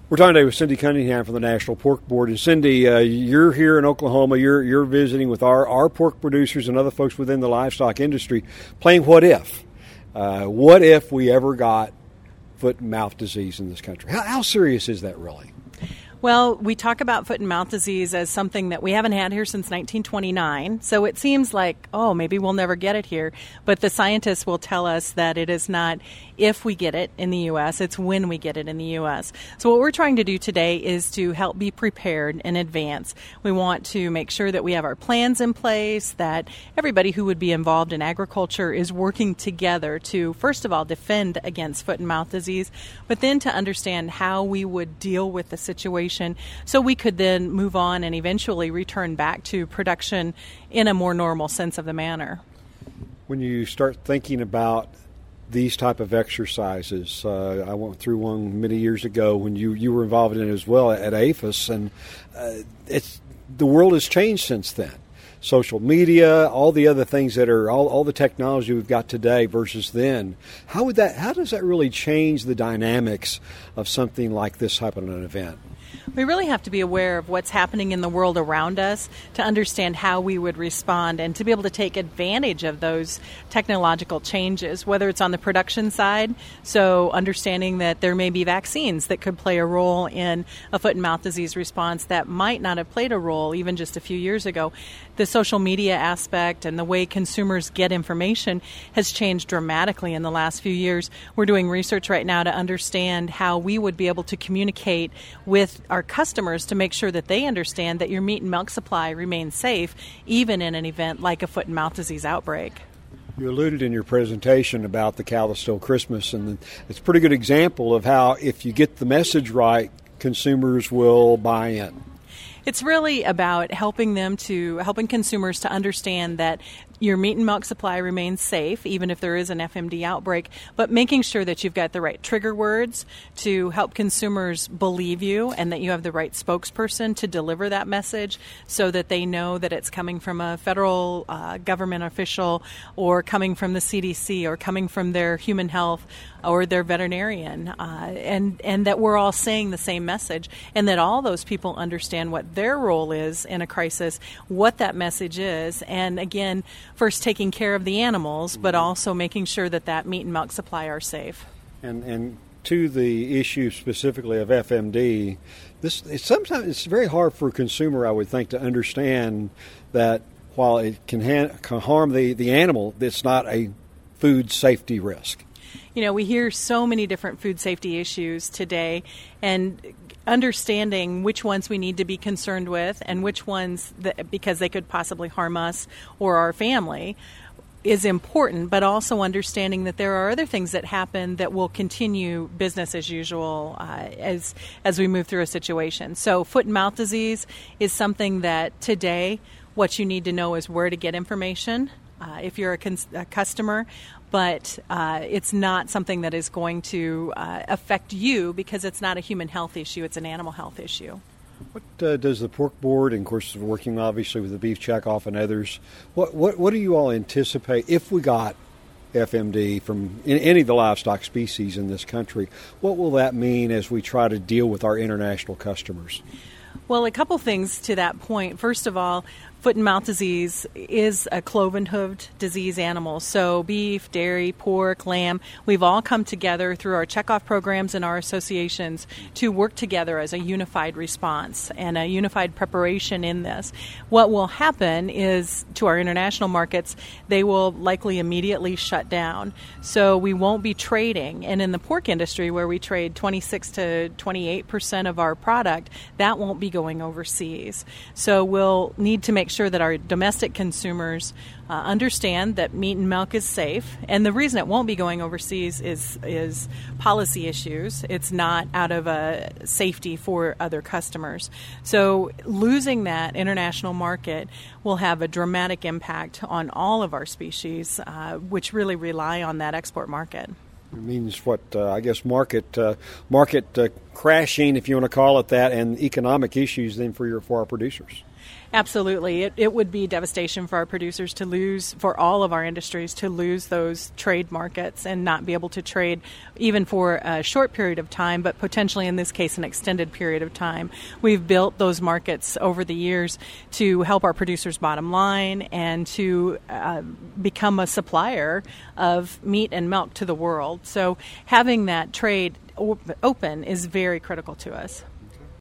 We're talking today with Cindy Cunningham from the National Pork Board. And Cindy, you're here in Oklahoma. You're visiting with our pork producers and other folks within the livestock industry, playing what if. What if we ever got foot and mouth disease in this country? How serious is that really? Well, we talk about foot and mouth disease as something that we haven't had here since 1929. So it seems like, oh, maybe we'll never get it here. But the scientists will tell us that it is not if we get it in the U.S., it's when we get it in the U.S. So what we're trying to do today is to help be prepared in advance. We want to make sure that we have our plans in place, that everybody who would be involved in agriculture is working together to, first of all, defend against foot and mouth disease, but then to understand how we would deal with the situation so we could then move on and eventually return back to production in a more normal sense of the manner. When you start thinking about these type of exercises, I went through one many years ago when you were involved in it as well at APHIS, and the world has changed since then. Social media, all the other things that are all the technology we've got today versus then. How does that really change the dynamics of something like this type of an event? We really have to be aware of what's happening in the world around us to understand how we would respond and to be able to take advantage of those technological changes, whether it's on the production side, so understanding that there may be vaccines that could play a role in a foot and mouth disease response that might not have played a role even just a few years ago. The social media aspect and the way consumers get information has changed dramatically in the last few years. We're doing research right now to understand how we would be able to communicate with our customers to make sure that they understand that your meat and milk supply remains safe, even in an event like a foot and mouth disease outbreak. You alluded in your presentation about the Cow that Stole Christmas, and it's a pretty good example of how if you get the message right, consumers will buy in. It's really about helping consumers to understand that your meat and milk supply remains safe, even if there is an FMD outbreak, but making sure that you've got the right trigger words to help consumers believe you and that you have the right spokesperson to deliver that message so that they know that it's coming from a federal government official or coming from the CDC or coming from their human health or their veterinarian, and that we're all saying the same message, and that all those people understand what their role is in a crisis, what that message is, and again, first taking care of the animals, but also making sure that that meat and milk supply are safe. And to the issue specifically of FMD, sometimes it's very hard for a consumer, I would think, to understand that while it can harm the animal, it's not a food safety risk. You know, we hear so many different food safety issues today, and understanding which ones we need to be concerned with and which ones, because they could possibly harm us or our family, is important, but also understanding that there are other things that happen that will continue business as usual as we move through a situation. So foot and mouth disease is something that today what you need to know is where to get information if you're a customer, but it's not something that is going to affect you because it's not a human health issue, it's an animal health issue. What does the Pork Board, and of course working obviously with the Beef Checkoff and others, what do you all anticipate if we got FMD from any of the livestock species in this country? What will that mean as we try to deal with our international customers? Well, a couple things to that point. First of all, foot and mouth disease is a cloven-hooved disease animal. So beef, dairy, pork, lamb, we've all come together through our checkoff programs and our associations to work together as a unified response and a unified preparation in this. What will happen is, to our international markets, they will likely immediately shut down. So we won't be trading. And in the pork industry, where we trade 26 to 28% of our product, that won't be going overseas. So we'll need to make sure that our domestic consumers understand that meat and milk is safe. And the reason it won't be going overseas is policy issues. It's not out of a safety for other customers. So losing that international market will have a dramatic impact on all of our species, which really rely on that export market. It means I guess market crashing, if you want to call it that, and economic issues then for our producers. Absolutely. It would be devastation for our producers to lose, for all of our industries to lose those trade markets and not be able to trade even for a short period of time, but potentially in this case an extended period of time. We've built those markets over the years to help our producers' bottom line and to become a supplier of meat and milk to the world. So having that trade open is very critical to us.